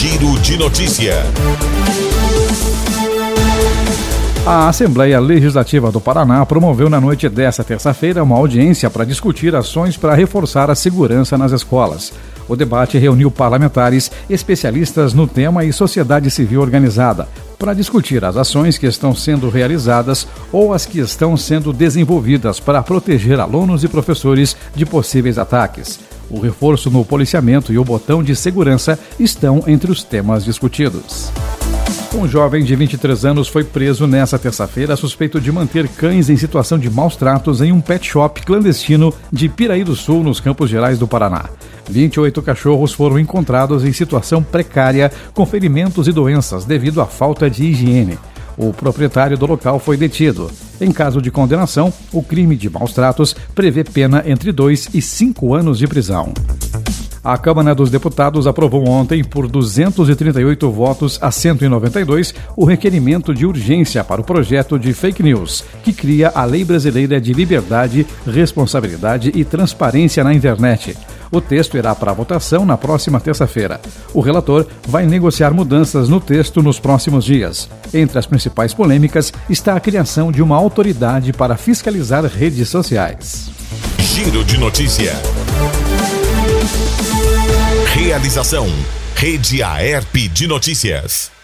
Giro de Notícia. A Assembleia Legislativa do Paraná promoveu na noite desta terça-feira uma audiência para discutir ações para reforçar a segurança nas escolas. O debate reuniu parlamentares, especialistas no tema e sociedade civil organizada, para discutir as ações que estão sendo realizadas ou as que estão sendo desenvolvidas para proteger alunos e professores de possíveis ataques. O reforço no policiamento e o botão de segurança estão entre os temas discutidos. Um jovem de 23 anos foi preso nesta terça-feira suspeito de manter cães em situação de maus tratos em um pet shop clandestino de Piraí do Sul, nos Campos Gerais do Paraná. 28 cachorros foram encontrados em situação precária, com ferimentos e doenças devido à falta de higiene. O proprietário do local foi detido. Em caso de condenação, o crime de maus tratos prevê pena entre 2 e 5 anos de prisão. A Câmara dos Deputados aprovou ontem, por 238 votos a 192, o requerimento de urgência para o projeto de fake news, que cria a Lei Brasileira de Liberdade, Responsabilidade e Transparência na Internet. O texto irá para votação na próxima terça-feira. O relator vai negociar mudanças no texto nos próximos dias. Entre as principais polêmicas está a criação de uma autoridade para fiscalizar redes sociais. Giro de Notícia. Realização: Rede Aerp de Notícias.